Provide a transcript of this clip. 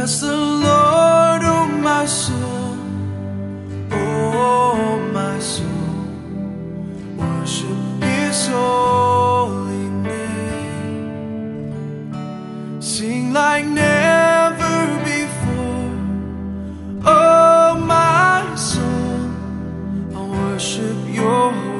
Bless the Lord, oh my soul, oh my soul, worship His holy name. Sing like never before, oh my soul, I worship your holy name.